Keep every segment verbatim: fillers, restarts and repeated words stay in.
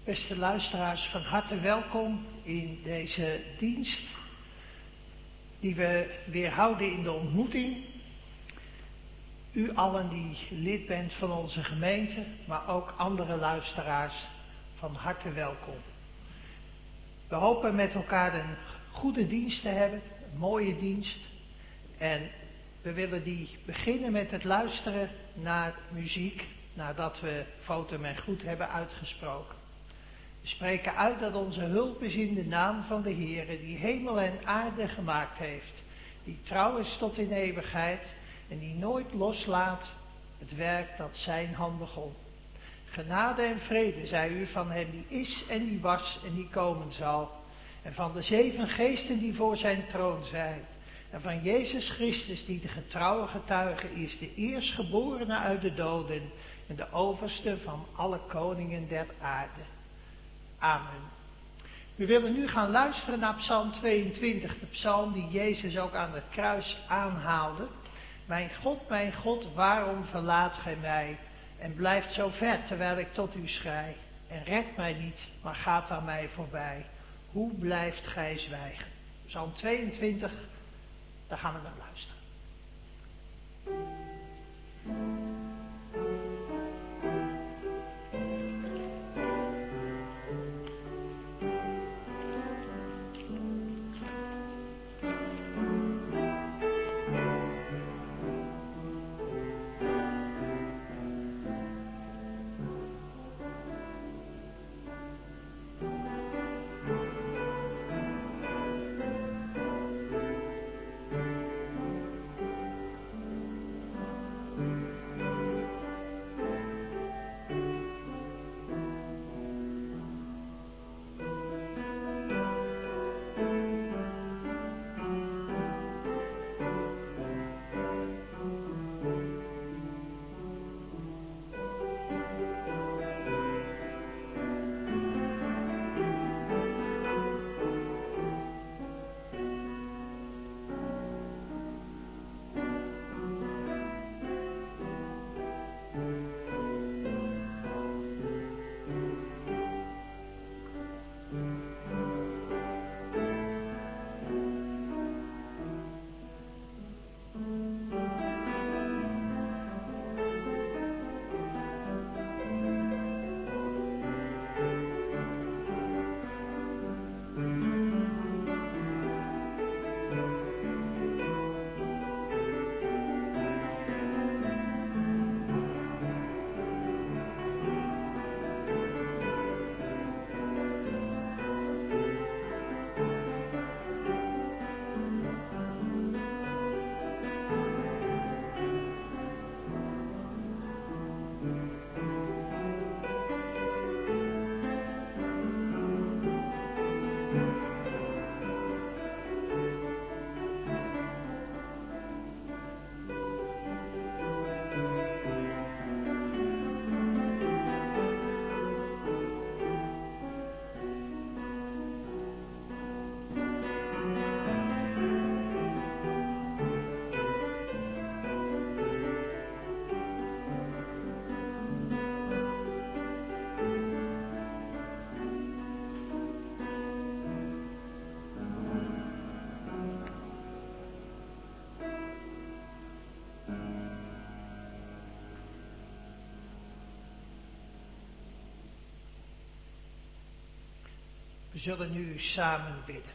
Beste luisteraars, van harte welkom in deze dienst die we weer houden in de ontmoeting. U allen die lid bent van onze gemeente, maar ook andere luisteraars, van harte welkom. We hopen met elkaar een goede dienst te hebben, een mooie dienst. En we willen die beginnen met het luisteren naar muziek, nadat we Votum en Goed hebben uitgesproken. We spreken uit dat onze hulp is in de naam van de Heere, die hemel en aarde gemaakt heeft, die trouw is tot in eeuwigheid en die nooit loslaat het werk dat zijn hand begon. Genade en vrede zij u van hem die is en die was en die komen zal, en van de zeven geesten die voor zijn troon zijn, en van Jezus Christus die de getrouwe getuige is, de eerstgeborene uit de doden en de overste van alle koningen der aarde. Amen. We willen nu gaan luisteren naar Psalm tweeëntwintig, de psalm die Jezus ook aan het kruis aanhaalde. Mijn God, mijn God, waarom verlaat gij mij en blijft zo ver terwijl ik tot u schrei? En redt mij niet, maar gaat aan mij voorbij. Hoe blijft gij zwijgen? Psalm tweeëntwintig, daar gaan we naar luisteren. We zullen nu samen bidden.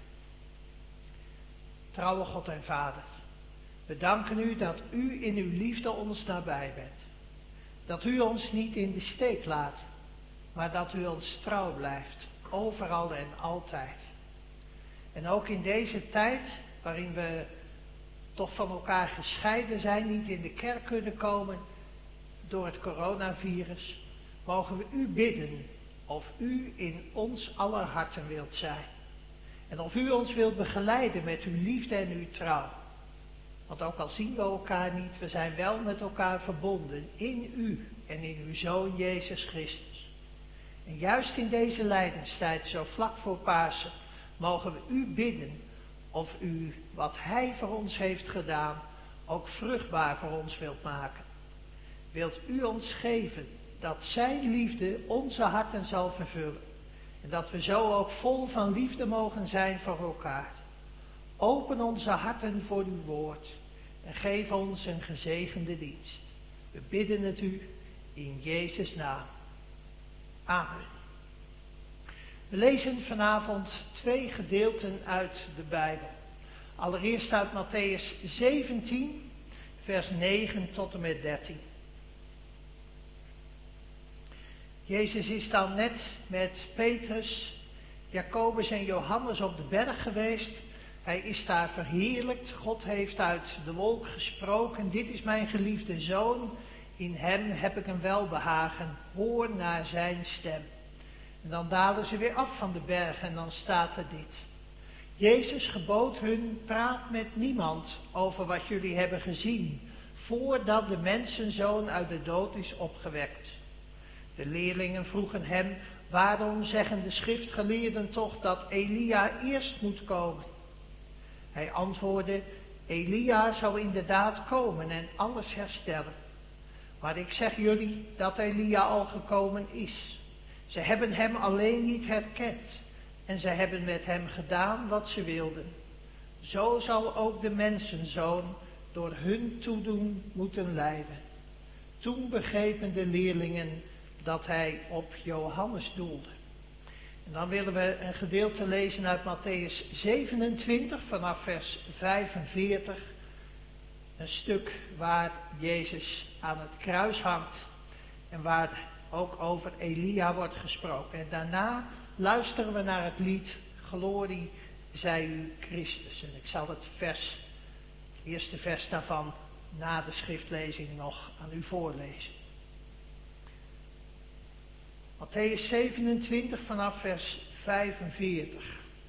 Trouwe God en Vader, we danken u dat u in uw liefde ons nabij bent. Dat u ons niet in de steek laat, maar dat u ons trouw blijft, overal en altijd. En ook in deze tijd, waarin we toch van elkaar gescheiden zijn, niet in de kerk kunnen komen door het coronavirus, mogen we u bidden of u in ons aller harten wilt zijn. En of u ons wilt begeleiden met uw liefde en uw trouw. Want ook al zien we elkaar niet, we zijn wel met elkaar verbonden in u en in uw Zoon Jezus Christus. En juist in deze lijdenstijd, zo vlak voor Pasen, mogen we u bidden of u wat hij voor ons heeft gedaan ook vruchtbaar voor ons wilt maken. Wilt u ons geven dat zijn liefde onze harten zal vervullen En dat we zo ook vol van liefde mogen zijn voor elkaar. Open onze harten voor uw woord en geef ons een gezegende dienst. We bidden het u in Jezus' naam. Amen. We lezen vanavond twee gedeelten uit de Bijbel. Allereerst uit Mattheüs zeventien, vers negen tot en met dertien. Jezus is dan net met Petrus, Jacobus en Johannes op de berg geweest. Hij is daar verheerlijkt. God heeft uit de wolk gesproken. Dit is mijn geliefde zoon. In hem heb ik een welbehagen. Hoor naar zijn stem. En dan dalen ze weer af van de berg en dan staat er dit. Jezus gebood hun, praat met niemand over wat jullie hebben gezien, voordat de mensenzoon uit de dood is opgewekt. De leerlingen vroegen hem, waarom zeggen de schriftgeleerden toch dat Elia eerst moet komen? Hij antwoordde, Elia zal inderdaad komen en alles herstellen. Maar ik zeg jullie dat Elia al gekomen is. Ze hebben hem alleen niet herkend en ze hebben met hem gedaan wat ze wilden. Zo zal ook de mensenzoon door hun toedoen moeten lijden. Toen begrepen de leerlingen dat hij op Johannes doelde. En dan willen we een gedeelte lezen uit Mattheüs zevenentwintig vanaf vers vijfenveertig. Een stuk waar Jezus aan het kruis hangt en waar ook over Elia wordt gesproken. En daarna luisteren we naar het lied Glorie zij u Christus. En ik zal het vers, het eerste vers daarvan na de schriftlezing nog aan u voorlezen. Mattheüs zevenentwintig vanaf vers vijfenveertig.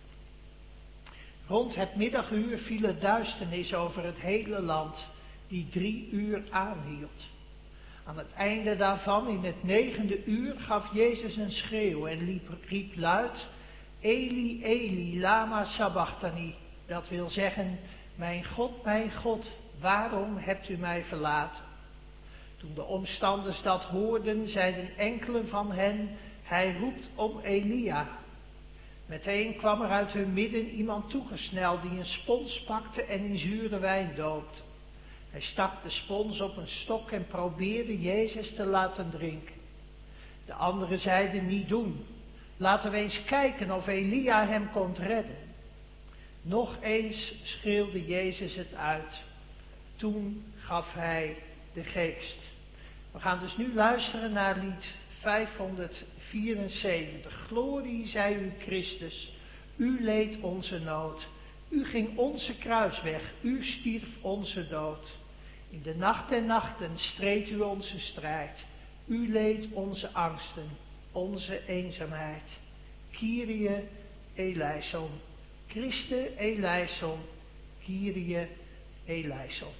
Rond het middaguur viel er duisternis over het hele land, die drie uur aanhield. Aan het einde daarvan, in het negende uur, gaf Jezus een schreeuw en liep, riep luid, Eli, Eli, lama sabachthani. Dat wil zeggen, mijn God, mijn God, waarom hebt u mij verlaten? Toen de omstanders dat hoorden, zeiden enkelen van hen, hij roept om Elia. Meteen kwam er uit hun midden iemand toegesneld die een spons pakte en in zure wijn doopte. Hij stak de spons op een stok en probeerde Jezus te laten drinken. De anderen zeiden niet doen. Laten we eens kijken of Elia hem komt redden. Nog eens schreeuwde Jezus het uit. Toen gaf hij de geest. We gaan dus nu luisteren naar lied vijfhonderdvierenzeventig. Glorie zij u Christus, u leed onze nood. U ging onze kruis weg, u stierf onze dood. In de nacht en nachten streed u onze strijd. U leed onze angsten, onze eenzaamheid. Kyrie eleison, Christe eleison, Kyrie eleison.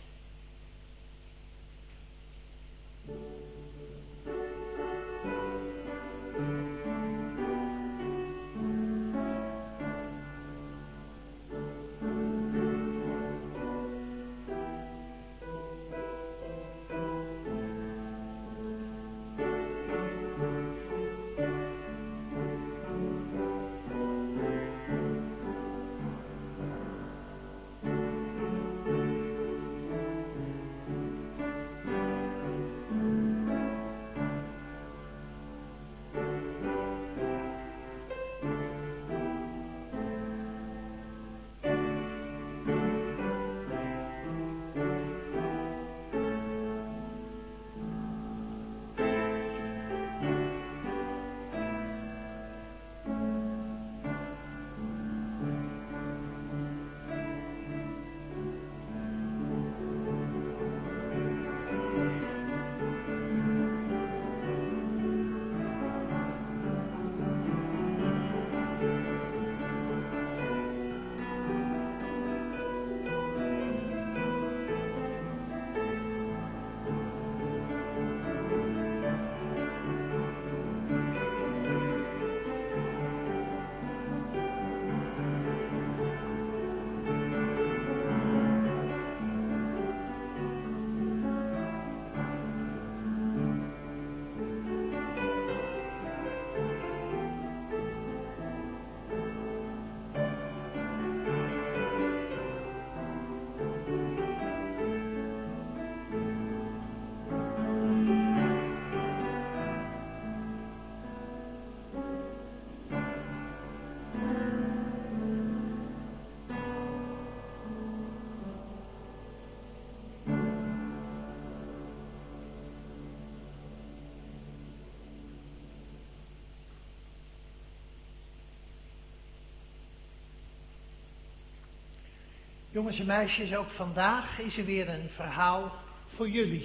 Jongens en meisjes, ook vandaag is er weer een verhaal voor jullie.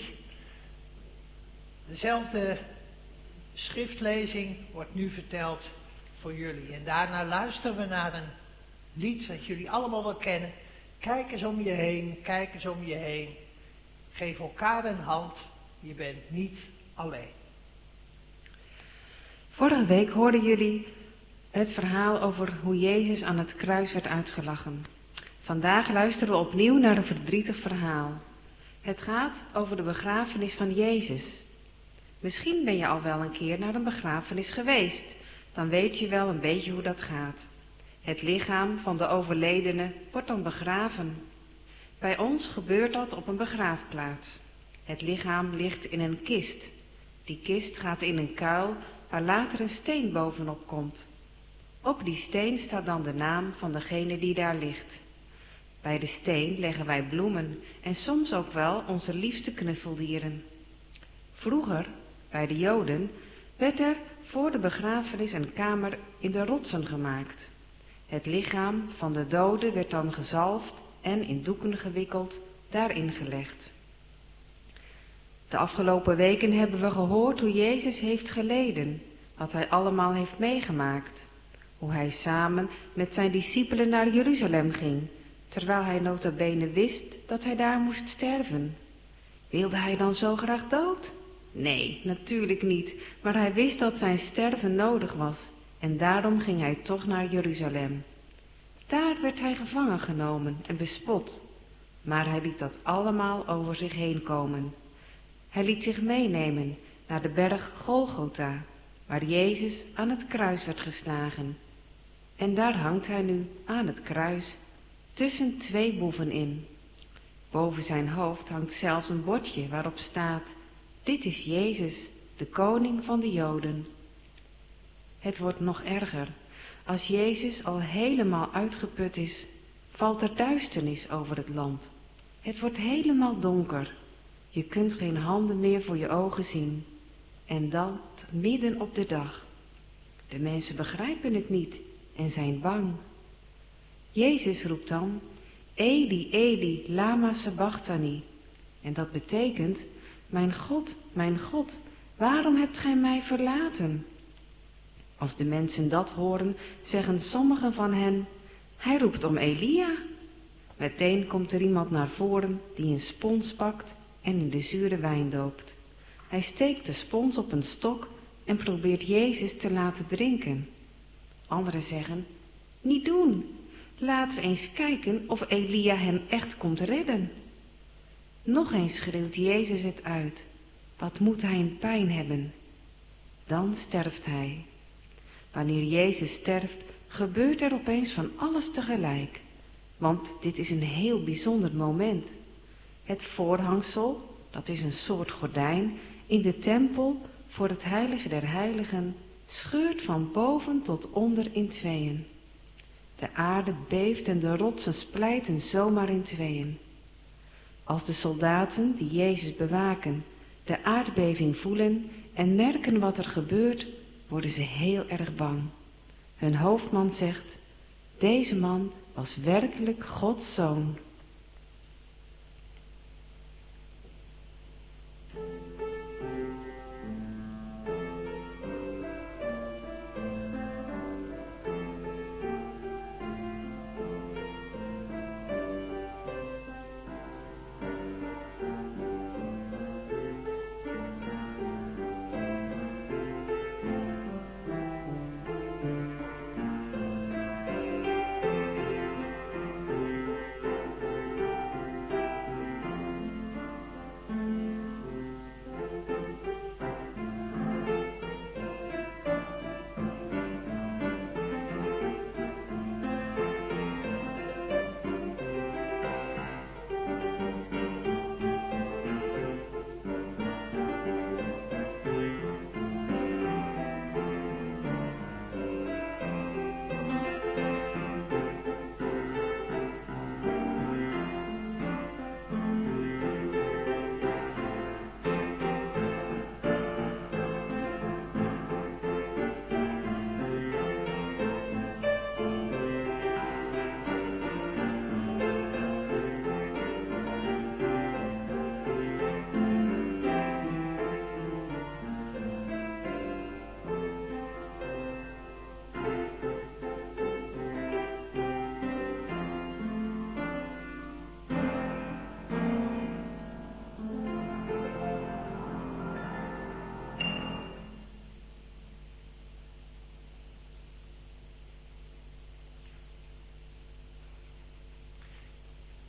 Dezelfde schriftlezing wordt nu verteld voor jullie. En daarna luisteren we naar een lied dat jullie allemaal wel kennen. Kijk eens om je heen, kijk eens om je heen. Geef elkaar een hand, je bent niet alleen. Vorige week hoorden jullie het verhaal over hoe Jezus aan het kruis werd uitgelachen. Vandaag luisteren we opnieuw naar een verdrietig verhaal. Het gaat over de begrafenis van Jezus. Misschien ben je al wel een keer naar een begrafenis geweest. Dan weet je wel een beetje hoe dat gaat. Het lichaam van de overledene wordt dan begraven. Bij ons gebeurt dat op een begraafplaats. Het lichaam ligt in een kist. Die kist gaat in een kuil waar later een steen bovenop komt. Op die steen staat dan de naam van degene die daar ligt. Bij de steen leggen wij bloemen en soms ook wel onze liefste knuffeldieren. Vroeger, bij de Joden, werd er voor de begrafenis een kamer in de rotsen gemaakt. Het lichaam van de dode werd dan gezalfd en in doeken gewikkeld daarin gelegd. De afgelopen weken hebben we gehoord hoe Jezus heeft geleden, wat hij allemaal heeft meegemaakt. Hoe hij samen met zijn discipelen naar Jeruzalem ging, terwijl hij nota bene wist dat hij daar moest sterven. Wilde hij dan zo graag dood? Nee, natuurlijk niet, maar hij wist dat zijn sterven nodig was en daarom ging hij toch naar Jeruzalem. Daar werd hij gevangen genomen en bespot, maar hij liet dat allemaal over zich heen komen. Hij liet zich meenemen naar de berg Golgotha, waar Jezus aan het kruis werd geslagen. En daar hangt hij nu aan het kruis, tussen twee boeven in. Boven zijn hoofd hangt zelfs een bordje waarop staat: dit is Jezus, de koning van de Joden. Het wordt nog erger. Als Jezus al helemaal uitgeput is, valt er duisternis over het land. Het wordt helemaal donker. Je kunt geen handen meer voor je ogen zien. En dat midden op de dag. De mensen begrijpen het niet en zijn bang. Jezus roept dan: Eli, Eli, lama sabachthani. En dat betekent: mijn God, mijn God, waarom hebt gij mij verlaten? Als de mensen dat horen, zeggen sommigen van hen: hij roept om Elia. Meteen komt er iemand naar voren die een spons pakt en in de zure wijn doopt. Hij steekt de spons op een stok en probeert Jezus te laten drinken. Anderen zeggen: niet doen, laten we eens kijken of Elia hem echt komt redden. Nog eens schreeuwt Jezus het uit: wat moet hij een pijn hebben? Dan sterft hij. Wanneer Jezus sterft, gebeurt er opeens van alles tegelijk. Want dit is een heel bijzonder moment. Het voorhangsel, dat is een soort gordijn, in de tempel voor het heilige der heiligen, scheurt van boven tot onder in tweeën. De aarde beeft en de rotsen splijten zomaar in tweeën. Als de soldaten die Jezus bewaken de aardbeving voelen en merken wat er gebeurt, worden ze heel erg bang. Hun hoofdman zegt: deze man was werkelijk Gods zoon.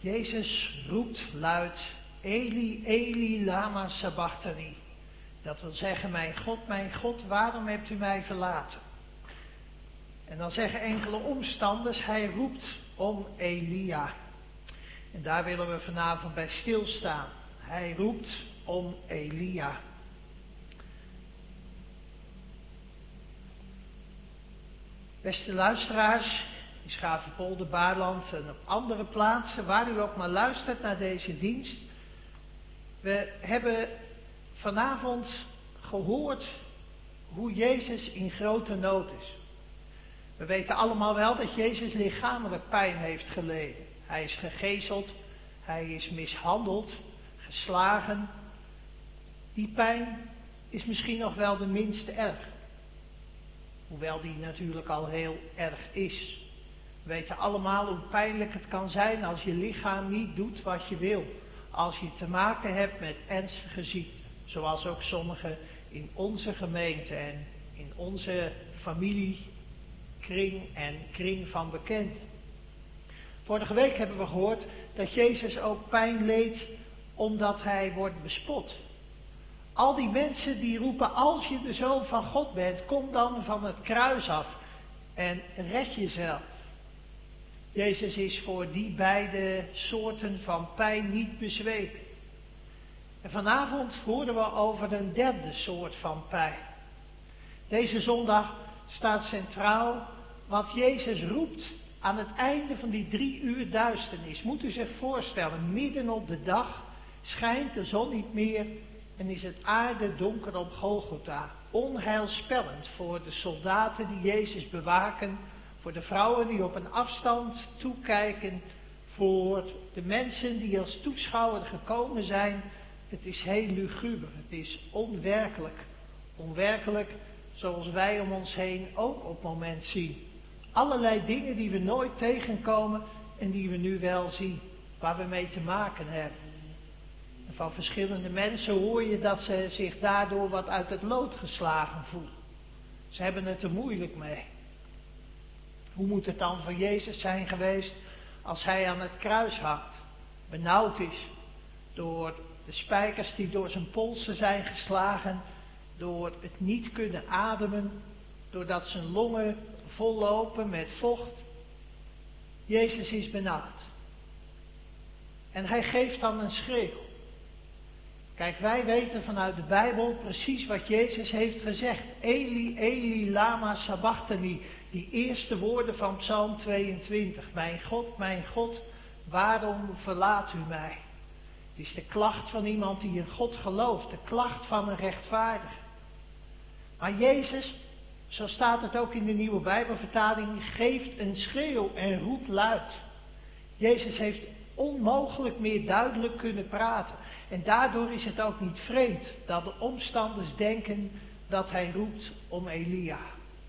Jezus roept luid, Eli, Eli, lama sabachthani. Dat wil zeggen, mijn God, mijn God, waarom hebt u mij verlaten? En dan zeggen enkele omstanders, hij roept om Elia. En daar willen we vanavond bij stilstaan. Hij roept om Elia. Beste luisteraars, in Schavenpolder, Baarland en op andere plaatsen, waar u ook maar luistert naar deze dienst. We hebben vanavond gehoord hoe Jezus in grote nood is. We weten allemaal wel dat Jezus lichamelijk pijn heeft geleden. Hij is gegezeld, hij is mishandeld, geslagen. Die pijn is misschien nog wel de minste erg. Hoewel die natuurlijk al heel erg is. We weten allemaal hoe pijnlijk het kan zijn als je lichaam niet doet wat je wil. Als je te maken hebt met ernstige ziekten. Zoals ook sommigen in onze gemeente en in onze familiekring en kring van bekenden. Vorige week hebben we gehoord dat Jezus ook pijn leed omdat hij wordt bespot. Al die mensen die roepen, als je de Zoon van God bent, kom dan van het kruis af en red jezelf. Jezus is voor die beide soorten van pijn niet bezweken. En vanavond horen we over een derde soort van pijn. Deze zondag staat centraal wat Jezus roept aan het einde van die drie uur duisternis. Moet u zich voorstellen, midden op de dag schijnt de zon niet meer en is het aarde donker op Golgotha. Onheilspellend voor de soldaten die Jezus bewaken, voor de vrouwen die op een afstand toekijken, voor de mensen die als toeschouwer gekomen zijn. Het is heel luguber, het is onwerkelijk. Onwerkelijk zoals wij om ons heen ook op het moment zien. Allerlei dingen die we nooit tegenkomen en die we nu wel zien, waar we mee te maken hebben. En van verschillende mensen hoor je dat ze zich daardoor wat uit het lood geslagen voelen. Ze hebben het er moeilijk mee. Hoe moet het dan voor Jezus zijn geweest als hij aan het kruis hangt, benauwd is door de spijkers die door zijn polsen zijn geslagen, door het niet kunnen ademen, doordat zijn longen vollopen met vocht. Jezus is benauwd. En hij geeft dan een schreeuw. Kijk, wij weten vanuit de Bijbel precies wat Jezus heeft gezegd. Eli, Eli, lama sabachthani. Die eerste woorden van Psalm tweeëntwintig. Mijn God, mijn God, waarom verlaat u mij? Het is de klacht van iemand die in God gelooft. De klacht van een rechtvaardige. Maar Jezus, zo staat het ook in de nieuwe Bijbelvertaling, geeft een schreeuw en roept luid. Jezus heeft onmogelijk meer duidelijk kunnen praten. En daardoor is het ook niet vreemd dat de omstanders denken dat hij roept om Elia.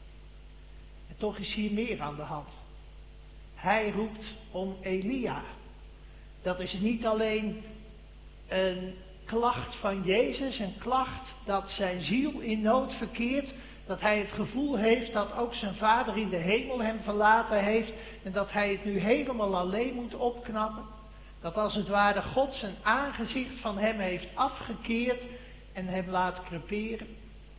En toch is hier meer aan de hand. Hij roept om Elia. Dat is niet alleen een klacht van Jezus, een klacht dat zijn ziel in nood verkeert, dat hij het gevoel heeft dat ook zijn vader in de hemel hem verlaten heeft en dat hij het nu helemaal alleen moet opknappen. Dat als het ware God zijn aangezicht van hem heeft afgekeerd en hem laat creperen.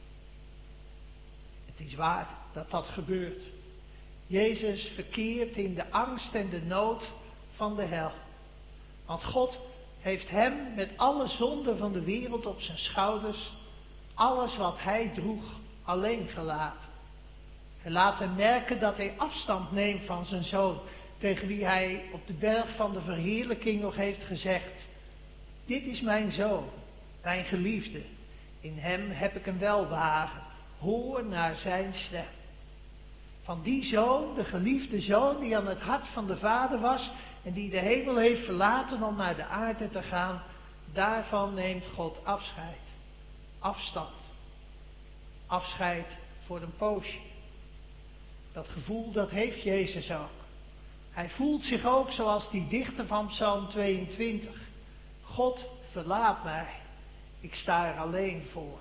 Het is waar dat dat gebeurt. Jezus verkeert in de angst en de nood van de hel. Want God heeft hem met alle zonden van de wereld op zijn schouders, alles wat hij droeg, alleen gelaten. Hij laat hem merken dat hij afstand neemt van zijn zoon, tegen wie hij op de berg van de verheerlijking nog heeft gezegd: dit is mijn zoon, mijn geliefde, in hem heb ik een welbehagen, hoor naar zijn stem. Van die zoon, de geliefde zoon die aan het hart van de Vader was en die de hemel heeft verlaten om naar de aarde te gaan, daarvan neemt God afscheid. Afstand. Afscheid voor een poosje. Dat gevoel, dat heeft Jezus ook. Hij voelt zich ook zoals die dichter van Psalm tweeëntwintig. God, verlaat mij. Ik sta er alleen voor.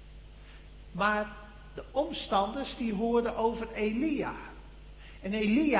Maar de omstanders die hoorden over Elia. En Elia,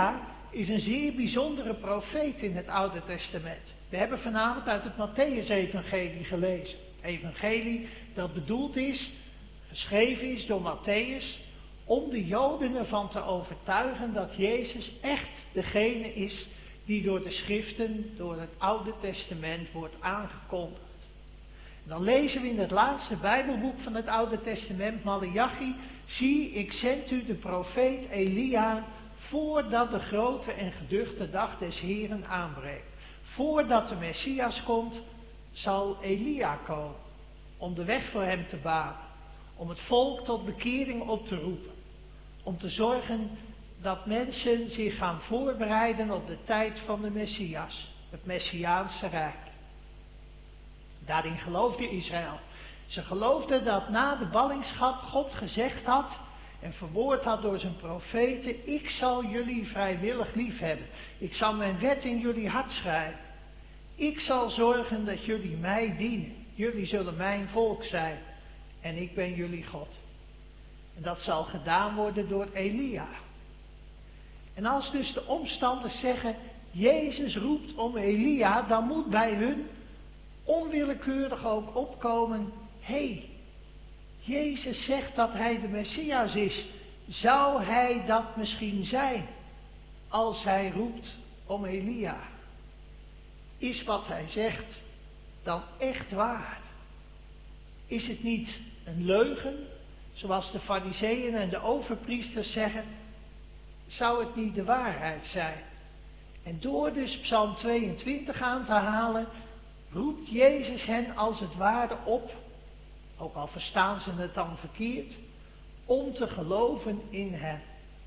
is een zeer bijzondere profeet in het Oude Testament. We hebben vanavond uit het Matthäus-evangelie gelezen. Evangelie dat bedoeld is, geschreven is door Matthäus, om de Joden ervan te overtuigen dat Jezus echt degene is die door de schriften, door het Oude Testament wordt aangekondigd. En dan lezen we in het laatste Bijbelboek van het Oude Testament, Maleachi, zie, ik zend u de profeet Elia voordat de grote en geduchte dag des Heren aanbreekt. Voordat de Messias komt, zal Elia komen, om de weg voor hem te banen, om het volk tot bekering op te roepen, om te zorgen dat mensen zich gaan voorbereiden op de tijd van de Messias, het Messiaanse Rijk. Daarin geloofde Israël. Ze geloofden dat na de ballingschap God gezegd had en verwoord had door zijn profeten, ik zal jullie vrijwillig lief hebben. Ik zal mijn wet in jullie hart schrijven. Ik zal zorgen dat jullie mij dienen. Jullie zullen mijn volk zijn en ik ben jullie God. En dat zal gedaan worden door Elia. En als dus de omstanders zeggen, Jezus roept om Elia, dan moet bij hun onwillekeurig ook opkomen, hé, hey, Jezus zegt dat hij de Messias is. Zou hij dat misschien zijn als hij roept om Elia? Is wat hij zegt dan echt waar? Is het niet een leugen, zoals de Farizeeën en de overpriesters zeggen? Zou het niet de waarheid zijn? En door dus Psalm tweeëntwintig aan te halen, roept Jezus hen als het ware op, ook al verstaan ze het dan verkeerd, om te geloven in hem.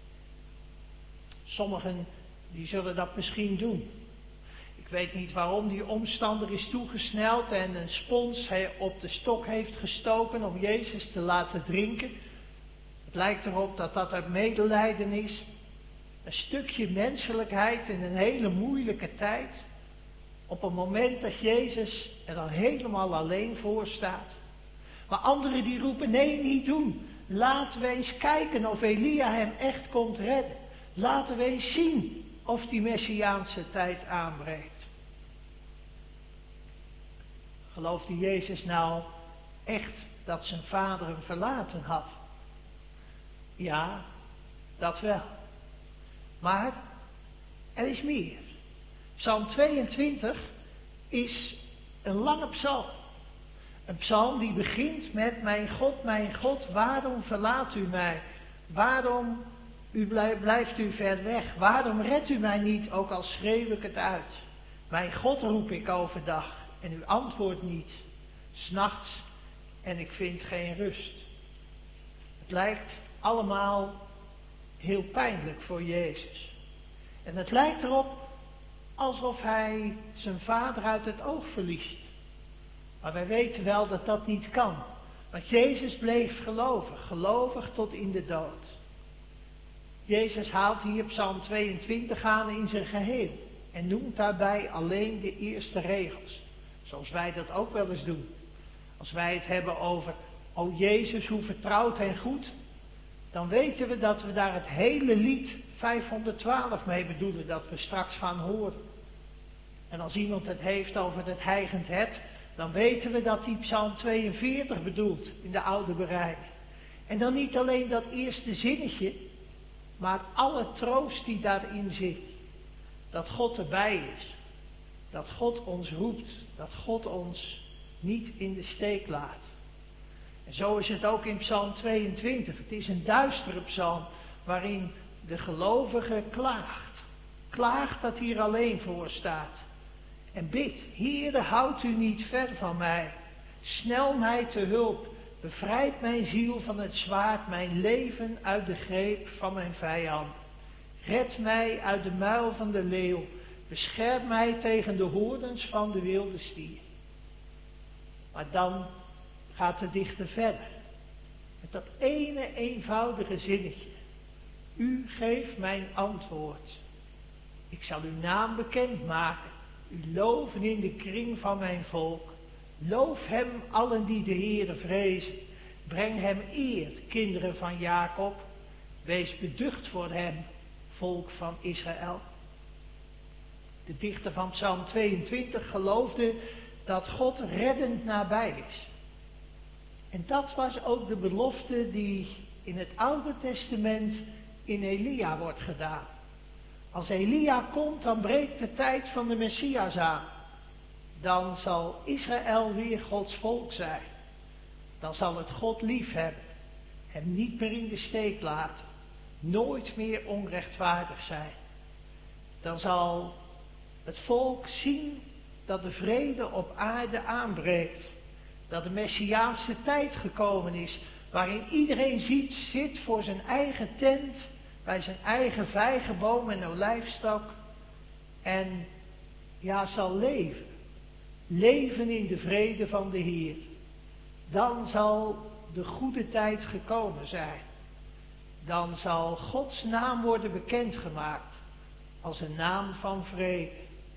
Sommigen die zullen dat misschien doen. Ik weet niet waarom die omstander is toegesneld en een spons op de stok heeft gestoken om Jezus te laten drinken. Het lijkt erop dat dat uit medelijden is. Een stukje menselijkheid in een hele moeilijke tijd. Op een moment dat Jezus er al helemaal alleen voor staat. Maar anderen die roepen, nee, niet doen. Laten we eens kijken of Elia hem echt komt redden. Laten we eens zien of die Messiaanse tijd aanbreekt. Geloofde Jezus nou echt dat zijn vader hem verlaten had? Ja, dat wel. Maar er is meer. Psalm tweeëntwintig is een lange psalm. Een psalm die begint met, mijn God, mijn God, waarom verlaat u mij? Waarom u blijft u ver weg? Waarom redt u mij niet, ook al schreeuw ik het uit? Mijn God roep ik overdag en u antwoordt niet. 's Nachts en ik vind geen rust. Het lijkt allemaal heel pijnlijk voor Jezus. En het lijkt erop alsof hij zijn vader uit het oog verliest. Maar wij weten wel dat dat niet kan. Want Jezus bleef gelovig, gelovig tot in de dood. Jezus haalt hier Psalm tweeëntwintig aan in zijn geheel. En noemt daarbij alleen de eerste regels. Zoals wij dat ook wel eens doen. Als wij het hebben over, o Jezus, hoe vertrouwd en goed. Dan weten we dat we daar het hele lied vijfhonderdtwaalf mee bedoelen, dat we straks gaan horen. En als iemand het heeft over het heigend het, dan weten we dat hij Psalm tweeënveertig bedoelt in de oude bereiding. En dan niet alleen dat eerste zinnetje, maar alle troost die daarin zit. Dat God erbij is. Dat God ons roept. Dat God ons niet in de steek laat. En zo is het ook in Psalm tweeëntwintig. Het is een duistere psalm waarin de gelovige klaagt. Klaagt dat hier alleen voor staat. En bidt, Heere, houd u niet ver van mij. Snel mij te hulp. Bevrijd mijn ziel van het zwaard, mijn leven uit de greep van mijn vijand. Red mij uit de muil van de leeuw. Bescherm mij tegen de hoorns van de wilde stier. Maar dan gaat de dichter verder. Met dat ene eenvoudige zinnetje. U geeft mijn antwoord. Ik zal uw naam bekend maken. U loven in de kring van mijn volk. Loof hem allen die de Heere vrezen. Breng hem eer, kinderen van Jacob. Wees beducht voor hem, volk van Israël. De dichter van Psalm tweeëntwintig geloofde dat God reddend nabij is. En dat was ook de belofte die in het Oude Testament in Elia wordt gedaan. Als Elia komt, dan breekt de tijd van de Messias aan. Dan zal Israël weer Gods volk zijn. Dan zal het God lief hebben. Hem niet meer in de steek laten. Nooit meer onrechtvaardig zijn. Dan zal het volk zien dat de vrede op aarde aanbreekt. Dat de Messiaanse tijd gekomen is. Waarin iedereen ziet, zit voor zijn eigen tent. Bij zijn eigen vijgenboom en olijfstok. En ja, zal leven. Leven in de vrede van de Heer. Dan zal de goede tijd gekomen zijn. Dan zal Gods naam worden bekendgemaakt als een naam van vrede.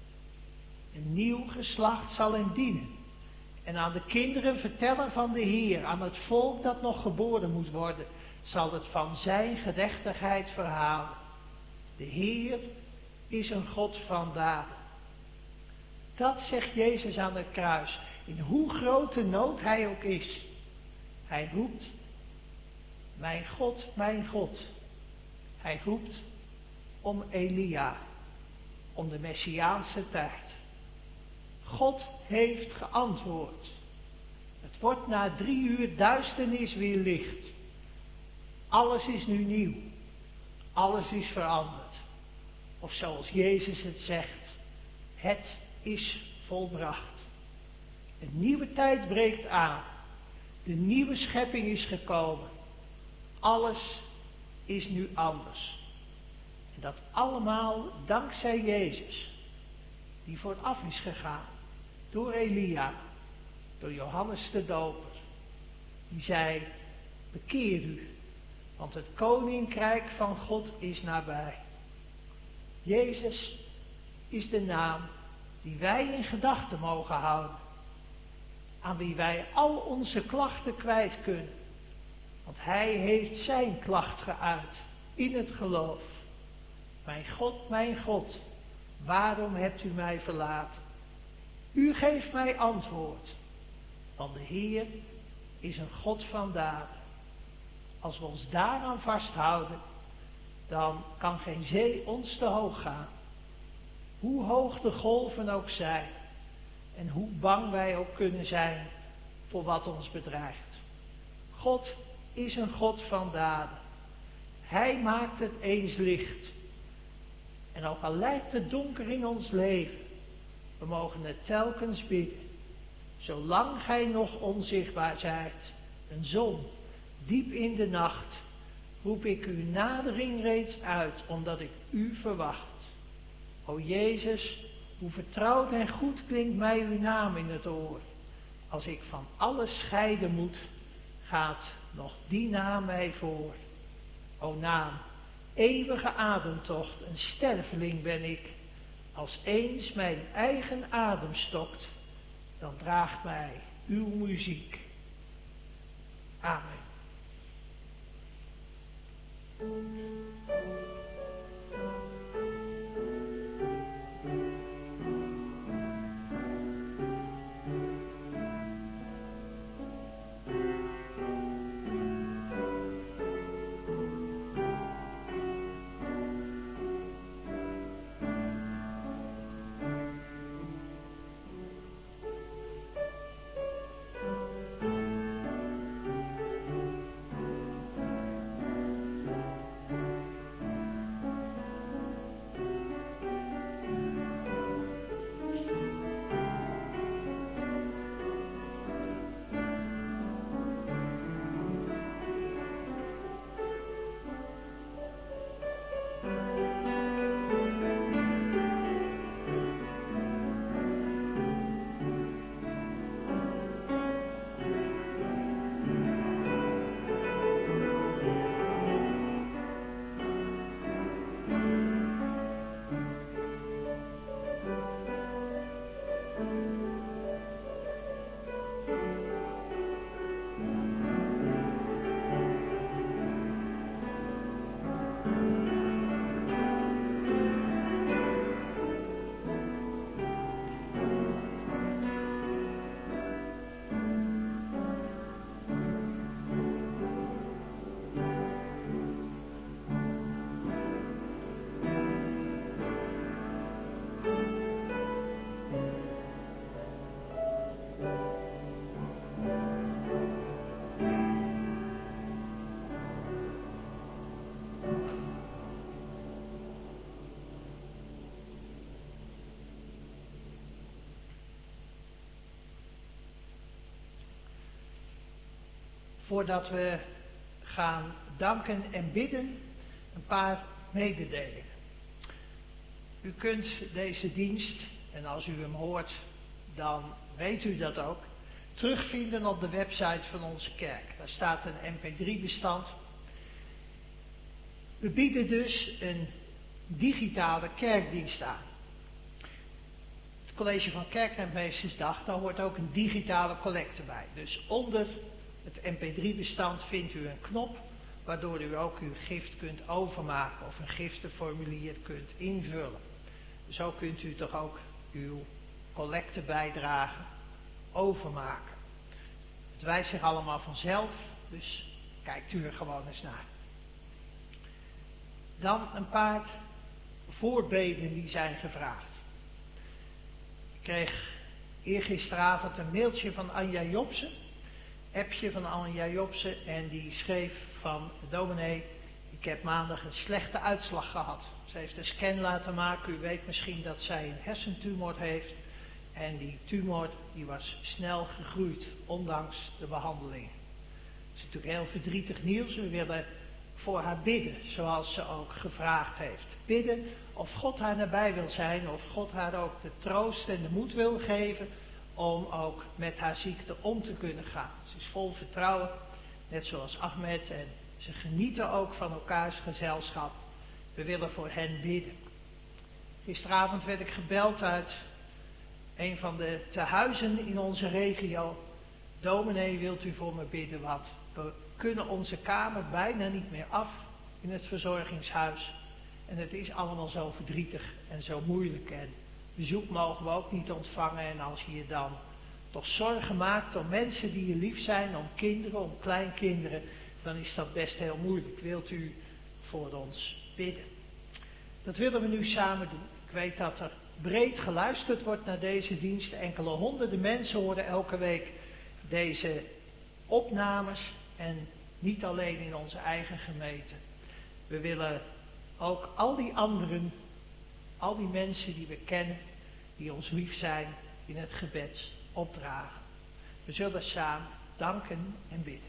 Een nieuw geslacht zal hem dienen. En aan de kinderen vertellen van de Heer, aan het volk dat nog geboren moet worden, zal het van zijn gerechtigheid verhalen. De Heer is een God van daden. Dat zegt Jezus aan het kruis. In hoe grote nood hij ook is. Hij roept, mijn God, mijn God. Hij roept om Elia, om de Messiaanse tijd. God heeft geantwoord. Het wordt na drie uur duisternis weer licht. Alles is nu nieuw. Alles is veranderd. Of zoals Jezus het zegt, het is volbracht. Een nieuwe tijd breekt aan. De nieuwe schepping is gekomen. Alles is nu anders. En dat allemaal dankzij Jezus, die vooraf is gegaan door Elia, door Johannes de Doper. Die zei, bekeer u, want het koninkrijk van God is nabij. Jezus is de naam die wij in gedachten mogen houden. Aan wie wij al onze klachten kwijt kunnen. Want hij heeft zijn klacht geuit in het geloof. Mijn God, mijn God, waarom hebt u mij verlaten? U geeft mij antwoord. Want de Heer is een God van daden. Als we ons daaraan vasthouden, dan kan geen zee ons te hoog gaan. Hoe hoog de golven ook zijn. En hoe bang wij ook kunnen zijn voor wat ons bedreigt. God is een God van daden. Hij maakt het eens licht. En ook al lijkt het donker in ons leven, we mogen het telkens bidden. Zolang gij nog onzichtbaar zijt, een zon, diep in de nacht, roep ik uw nadering reeds uit, omdat ik u verwacht. O Jezus, hoe vertrouwd en goed klinkt mij uw naam in het oor. Als ik van alles scheiden moet, gaat nog die naam mij voor. O naam, eeuwige ademtocht, een sterveling ben ik. Als eens mijn eigen adem stokt, dan draagt mij uw muziek. Amen. Voordat we gaan danken en bidden, een paar mededelingen. U kunt deze dienst, en als u hem hoort, dan weet u dat ook, terugvinden op de website van onze kerk. Daar staat een M P drie bestand. We bieden dus een digitale kerkdienst aan. Het college van Kerkdienstmeestersdag, daar hoort ook een digitale collecte bij. Dus onder het M P drie bestand vindt u een knop waardoor u ook uw gift kunt overmaken of een giftenformulier kunt invullen. Zo kunt u toch ook uw collectebijdrage overmaken. Het wijst zich allemaal vanzelf, dus kijkt u er gewoon eens naar. Dan een paar voorbeden die zijn gevraagd. Ik kreeg eergisteravond een mailtje van Anja Jobsen, appje van Anja Jobsen, en die schreef van: dominee, ik heb maandag een slechte uitslag gehad. Ze heeft een scan laten maken, u weet misschien dat zij een hersentumor heeft. En die tumor die was snel gegroeid, ondanks de behandeling. Het is natuurlijk heel verdrietig nieuws. We willen voor haar bidden, zoals ze ook gevraagd heeft. Bidden of God haar nabij wil zijn, of God haar ook de troost en de moed wil geven om ook met haar ziekte om te kunnen gaan. Ze is vol vertrouwen, net zoals Ahmed, en ze genieten ook van elkaars gezelschap. We willen voor hen bidden. Gisteravond werd ik gebeld uit een van de tehuizen in onze regio. Dominee, wilt u voor me bidden, want we kunnen onze kamer bijna niet meer af in het verzorgingshuis. En het is allemaal zo verdrietig en zo moeilijk. En bezoek mogen we ook niet ontvangen. En als je je dan toch zorgen maakt om mensen die je lief zijn, om kinderen, om kleinkinderen, dan is dat best heel moeilijk. Wilt u voor ons bidden? Dat willen we nu samen doen. Ik weet dat er breed geluisterd wordt naar deze dienst. Enkele honderden mensen horen elke week deze opnames. En niet alleen in onze eigen gemeente. We willen ook al die anderen, al die mensen die we kennen, die ons lief zijn, in het gebed opdragen. We zullen samen danken en bidden.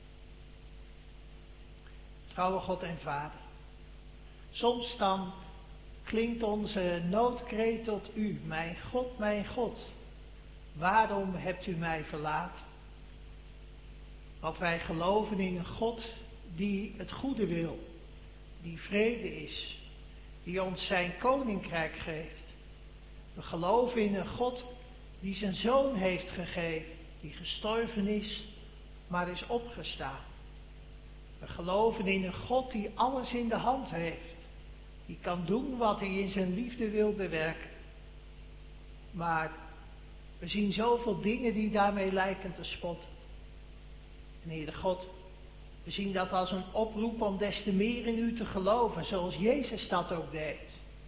Trouwe God en Vader, soms dan klinkt onze noodkreet tot u: mijn God, mijn God, waarom hebt u mij verlaten? Want wij geloven in een God die het goede wil, die vrede is, die ons zijn koninkrijk geeft. We geloven in een God die zijn zoon heeft gegeven, die gestorven is, maar is opgestaan. We geloven in een God die alles in de hand heeft, die kan doen wat hij in zijn liefde wil bewerken. Maar we zien zoveel dingen die daarmee lijken te spotten. En Heere God, we zien dat als een oproep om des te meer in u te geloven, zoals Jezus dat ook deed.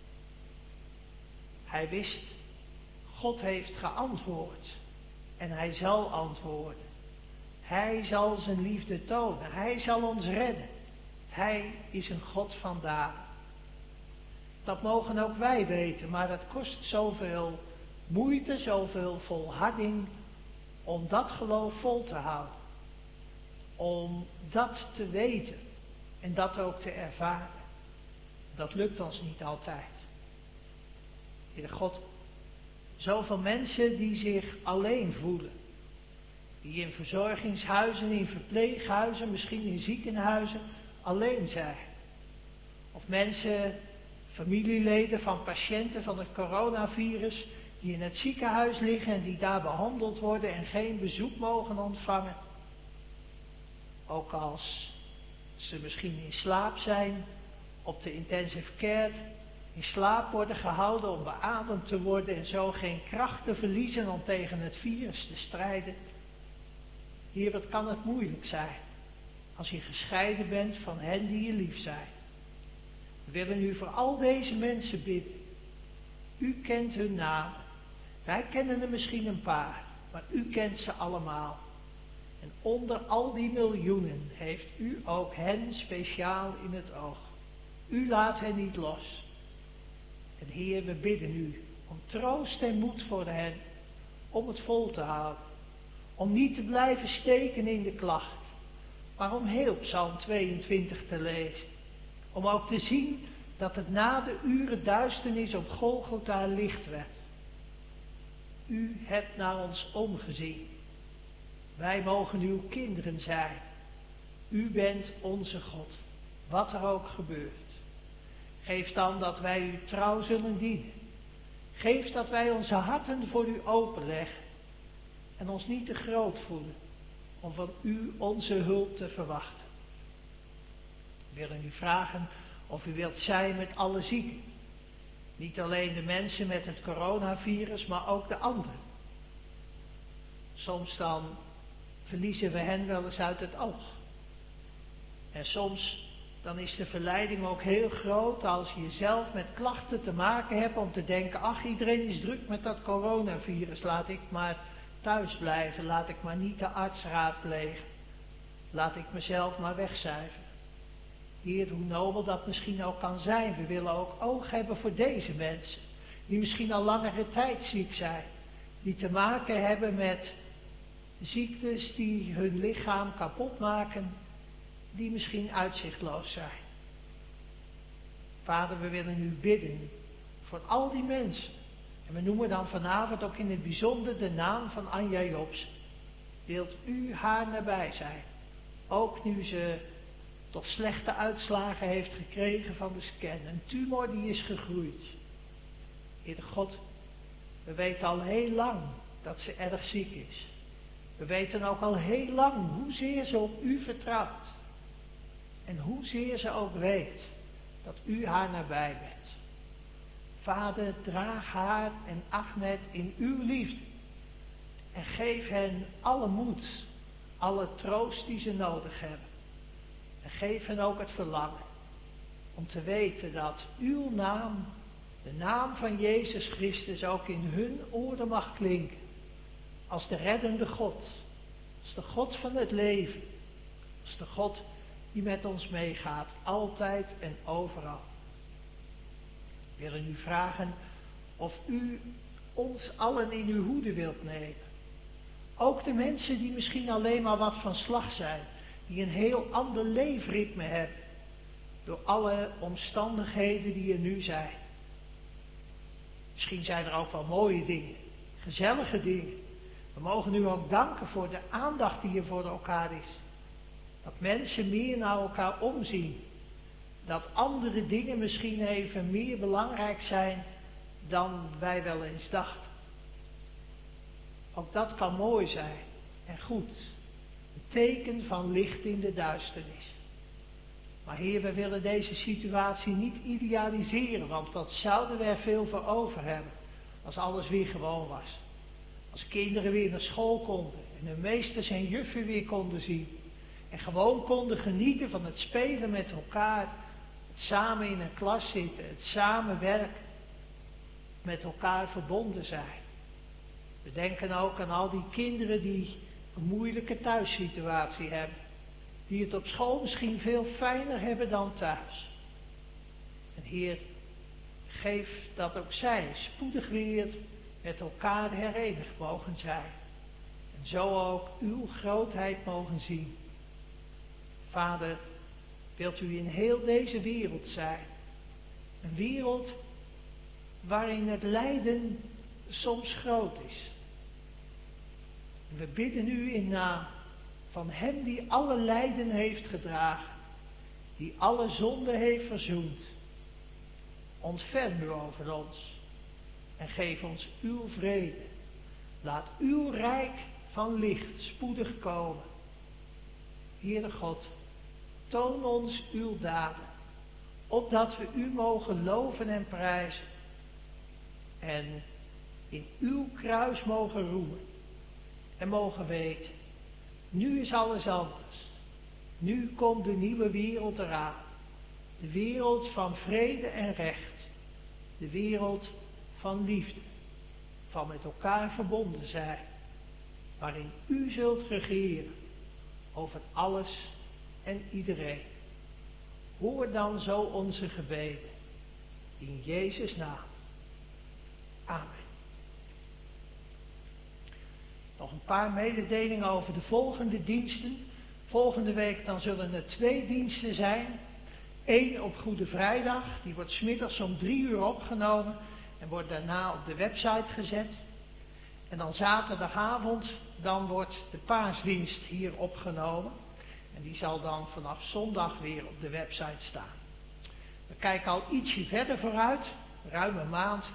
Hij wist, God heeft geantwoord en hij zal antwoorden. Hij zal zijn liefde tonen, hij zal ons redden. Hij is een God van daden. Dat mogen ook wij weten, maar het kost zoveel moeite, zoveel volharding om dat geloof vol te houden. Om dat te weten en dat ook te ervaren. Dat lukt ons niet altijd. Heere God, zoveel mensen die zich alleen voelen. Die in verzorgingshuizen, in verpleeghuizen, misschien in ziekenhuizen alleen zijn. Of mensen, familieleden van patiënten van het coronavirus, die in het ziekenhuis liggen en die daar behandeld worden en geen bezoek mogen ontvangen. Ook als ze misschien in slaap zijn, op de intensive care, in slaap worden gehouden om beademd te worden en zo geen krachten verliezen om tegen het virus te strijden. Heer, wat kan het moeilijk zijn als je gescheiden bent van hen die je lief zijn. We willen nu voor al deze mensen bidden. U kent hun namen. Wij kennen er misschien een paar, maar u kent ze allemaal. En onder al die miljoenen heeft u ook hen speciaal in het oog. U laat hen niet los. En Heer, we bidden u om troost en moed voor hen, om het vol te houden. Om niet te blijven steken in de klacht, Maar om heel Psalm tweeëntwintig te lezen. Om ook te zien dat het na de uren duisternis op Golgotha licht werd. U hebt naar ons omgezien. Wij mogen uw kinderen zijn. U bent onze God, wat er ook gebeurt. Geef dan dat wij u trouw zullen dienen. Geef dat wij onze harten voor u openleggen en ons niet te groot voelen om van u onze hulp te verwachten. We willen u vragen of u wilt zijn met alle zieken. Niet alleen de mensen met het coronavirus, maar ook de anderen. Soms dan verliezen we hen wel eens uit het oog. En soms dan is de verleiding ook heel groot als je zelf met klachten te maken hebt om te denken, ach, iedereen is druk met dat coronavirus, laat ik maar thuis blijven, laat ik maar niet de arts raadplegen, laat ik mezelf maar wegcijferen. Heer, hoe nobel dat misschien ook kan zijn, we willen ook oog hebben voor deze mensen, die misschien al langere tijd ziek zijn, die te maken hebben met ziektes die hun lichaam kapot maken, die misschien uitzichtloos zijn. Vader, we willen u bidden voor al die mensen. En we noemen dan vanavond ook in het bijzonder de naam van Anja Jobs. Wilt u haar nabij zijn? Ook nu ze toch slechte uitslagen heeft gekregen van de scan. Een tumor die is gegroeid. Heer God, we weten al heel lang dat ze erg ziek is. We weten ook al heel lang hoezeer ze op u vertrouwt. En hoezeer ze ook weet dat u haar nabij bent. Vader, draag haar en Ahmed in uw liefde. En geef hen alle moed, alle troost die ze nodig hebben. En geef hen ook het verlangen om te weten dat uw naam, de naam van Jezus Christus, ook in hun oren mag klinken. Als de reddende God, als de God van het leven, als de God die met ons meegaat, altijd en overal. We willen u vragen of u ons allen in uw hoede wilt nemen. Ook de mensen die misschien alleen maar wat van slag zijn, die een heel ander leefritme hebben, door alle omstandigheden die er nu zijn. Misschien zijn er ook wel mooie dingen, gezellige dingen. We mogen u ook danken voor de aandacht die er voor elkaar is. Dat mensen meer naar elkaar omzien. Dat andere dingen misschien even meer belangrijk zijn dan wij wel eens dachten. Ook dat kan mooi zijn en goed. Een teken van licht in de duisternis. Maar Heer, we willen deze situatie niet idealiseren, want wat zouden we er veel voor over hebben als alles weer gewoon was. Als kinderen weer naar school konden en hun meesters en juffen weer konden zien. En gewoon konden genieten van het spelen met elkaar, het samen in een klas zitten, het samen werken, met elkaar verbonden zijn. We denken ook aan al die kinderen die een moeilijke thuissituatie hebben, die het op school misschien veel fijner hebben dan thuis. En Heer, geef dat ook zij spoedig weer met elkaar herenigd mogen zijn. En zo ook uw grootheid mogen zien. Vader, wilt u in heel deze wereld zijn. Een wereld waarin het lijden soms groot is. En we bidden u in naam van hem die alle lijden heeft gedragen, die alle zonde heeft verzoend. Ontferm u over ons en geef ons uw vrede. Laat uw rijk van licht spoedig komen. Heere God, toon ons uw daden, opdat we u mogen loven en prijzen en in uw kruis mogen roemen en mogen weten, nu is alles anders. Nu komt de nieuwe wereld eraan. De wereld van vrede en recht. De wereld van liefde. Van met elkaar verbonden zijn. Waarin u zult regeren over alles en iedereen. Hoor dan zo onze gebeden. In Jezus' naam. Amen. Nog een paar mededelingen over de volgende diensten. Volgende week dan zullen er twee diensten zijn. Eén op Goede Vrijdag, die wordt 's middags om drie uur opgenomen en wordt daarna op de website gezet. En dan zaterdagavond, dan wordt de paasdienst hier opgenomen. En die zal dan vanaf zondag weer op de website staan. We kijken al ietsje verder vooruit, ruim een maand.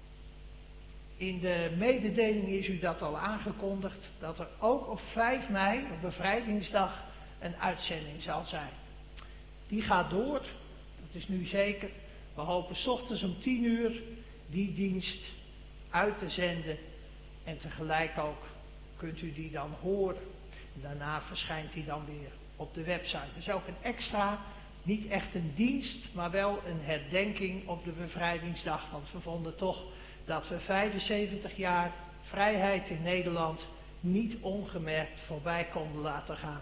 In de mededeling is u dat al aangekondigd, dat er ook op vijf mei, op bevrijdingsdag, een uitzending zal zijn. Die gaat door, dat is nu zeker. We hopen 's ochtends om tien uur die dienst uit te zenden. En tegelijk ook kunt u die dan horen. En daarna verschijnt die dan weer op de website. Dus ook een extra, niet echt een dienst, maar wel een herdenking op de bevrijdingsdag. Want we vonden toch dat we vijfenzeventig jaar vrijheid in Nederland niet ongemerkt voorbij konden laten gaan.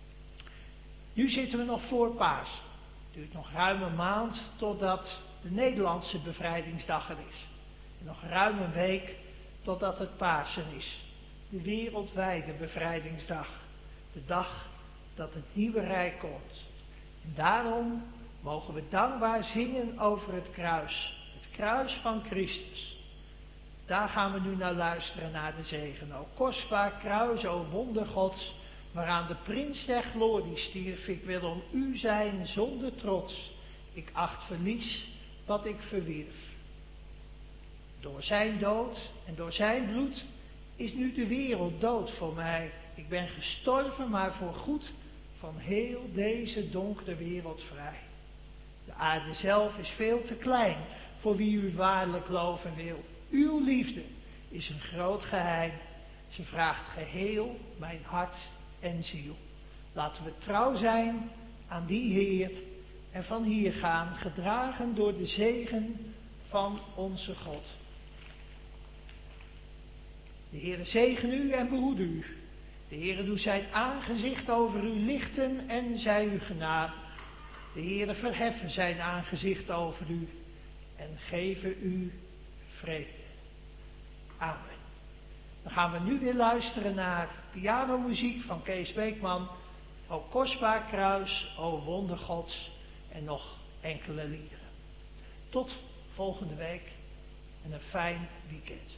Nu zitten we nog voor Paas. Het duurt nog ruim een maand totdat de Nederlandse bevrijdingsdag er is. En nog ruim een week totdat het Pasen is. De wereldwijde bevrijdingsdag. De dag dat het nieuwe rijk komt. En daarom mogen we dankbaar zingen over het kruis. Het kruis van Christus. Daar gaan we nu naar luisteren, naar de zegen. O kostbaar kruis, o wonder Gods, waaraan de prins der glorie stierf. Ik wil om u zijn zonder trots. Ik acht verlies wat ik verwierf. Door zijn dood en door zijn bloed is nu de wereld dood voor mij. Ik ben gestorven, maar voor goed van heel deze donkere wereld vrij. De aarde zelf is veel te klein voor wie u waarlijk loven wil. Uw liefde is een groot geheim. Ze vraagt geheel mijn hart en ziel. Laten we trouw zijn aan die Heer en van hier gaan, gedragen door de zegen van onze God. De Heere zegen u en behoede u. De Heere doet zijn aangezicht over u lichten en zij u genade. De Heere verheffen zijn aangezicht over u en geven u vrede. Amen. Dan gaan we nu weer luisteren naar pianomuziek van Kees Beekman. O kostbaar kruis, o wonder Gods en nog enkele liederen. Tot volgende week en een fijn weekend.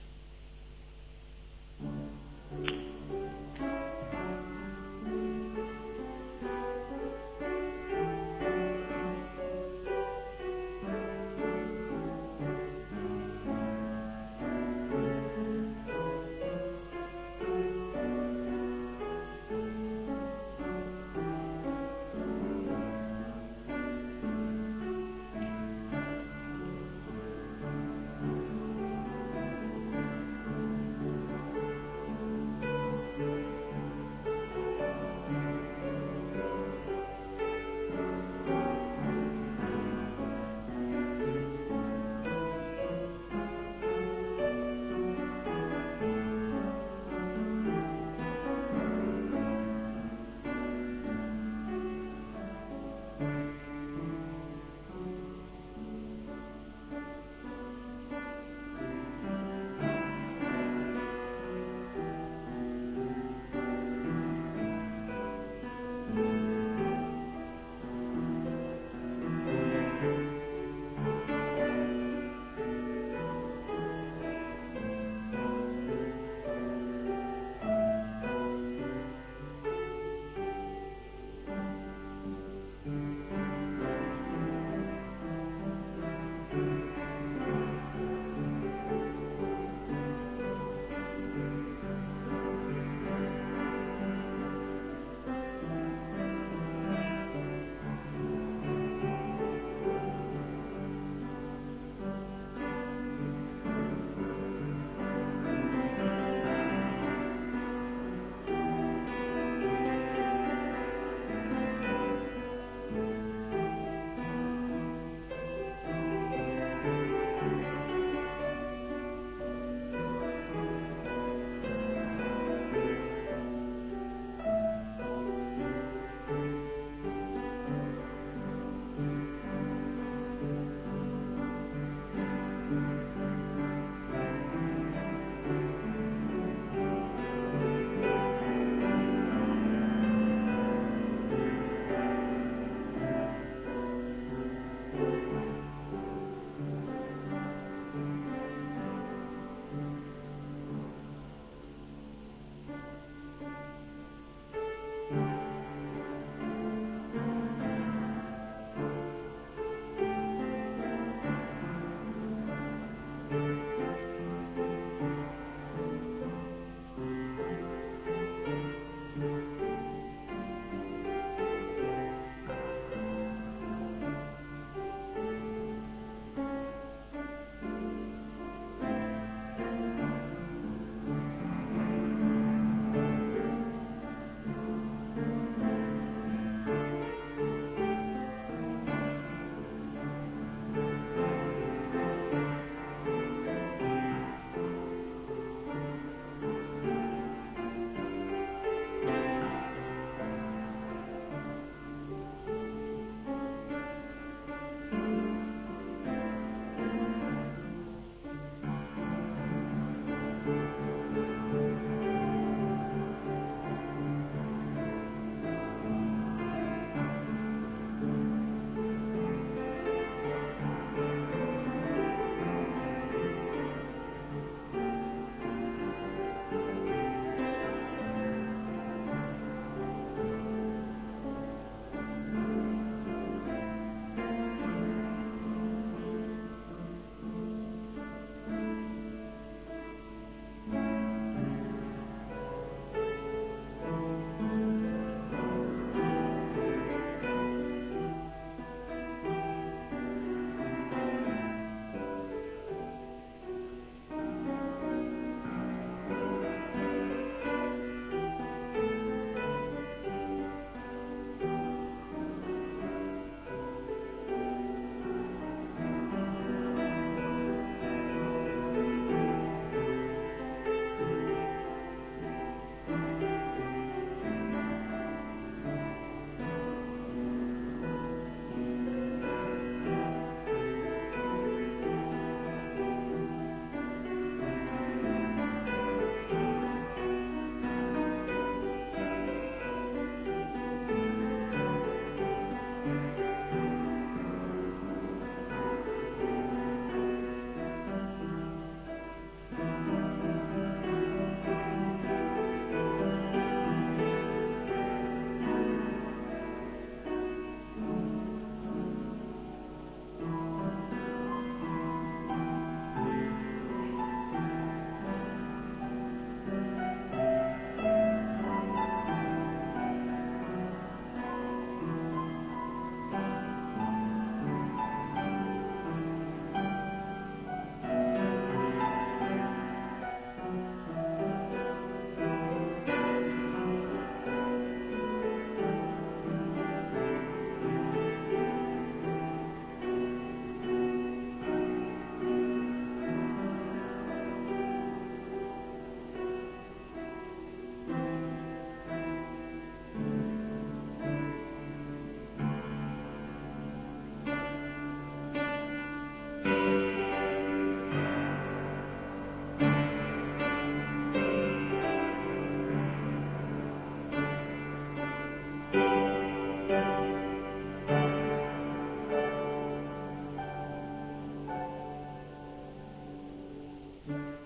Amen.